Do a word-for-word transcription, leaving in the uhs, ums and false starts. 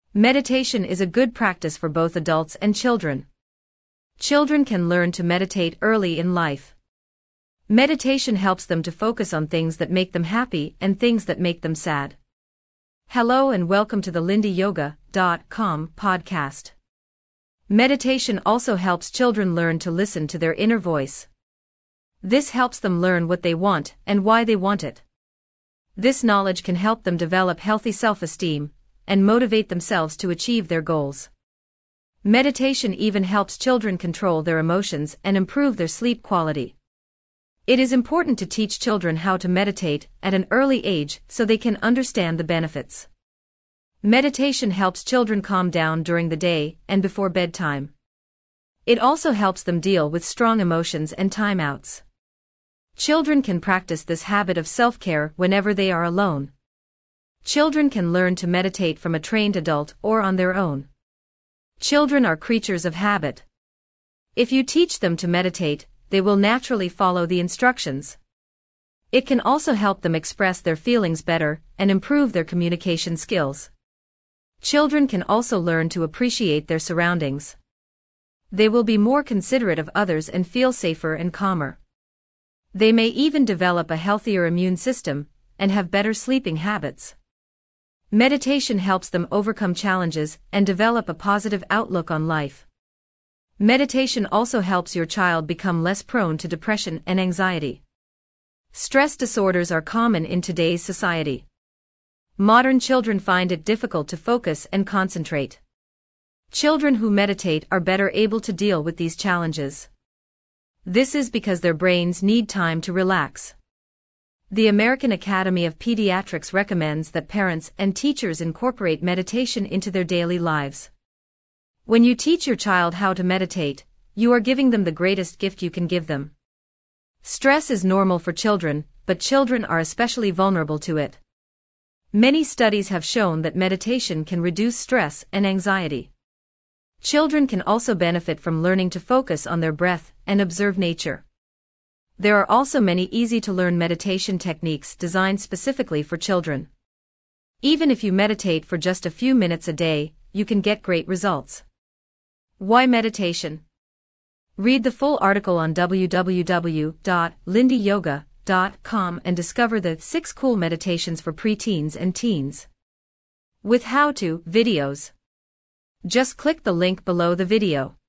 Meditation is a good practice for both adults and children. Children can learn to meditate early in life. Meditation helps them to focus on things that make them happy and things that make them sad. Hello and welcome to the lindy yoga dot com podcast. Meditation also helps children learn to listen to their inner voice. This helps them learn what they want and why they want it. This knowledge can help them develop healthy self-esteem and motivate themselves to achieve their goals. Meditation even helps children control their emotions and improve their sleep quality. It is important to teach children how to meditate at an early age so they can understand the benefits. Meditation helps children calm down during the day and before bedtime. It also helps them deal with strong emotions and timeouts. Children can practice this habit of self-care whenever they are alone. Children can learn to meditate from a trained adult or on their own. Children are creatures of habit. If you teach them to meditate, they will naturally follow the instructions. It can also help them express their feelings better and improve their communication skills. Children can also learn to appreciate their surroundings. They will be more considerate of others and feel safer and calmer. They may even develop a healthier immune system and have better sleeping habits. Meditation helps them overcome challenges and develop a positive outlook on life. Meditation also helps your child become less prone to depression and anxiety. Stress disorders are common in today's society. Modern children find it difficult to focus and concentrate. Children who meditate are better able to deal with these challenges. This is because their brains need time to relax. The American Academy of Pediatrics recommends that parents and teachers incorporate meditation into their daily lives. When you teach your child how to meditate, you are giving them the greatest gift you can give them. Stress is normal for children, but children are especially vulnerable to it. Many studies have shown that meditation can reduce stress and anxiety. Children can also benefit from learning to focus on their breath and observe nature. There are also many easy-to-learn meditation techniques designed specifically for children. Even if you meditate for just a few minutes a day, you can get great results. Why meditation? Read the full article on w w w dot lindy yoga dot com and discover the six cool meditations for preteens and teens. With how-to videos. Just click the link below the video.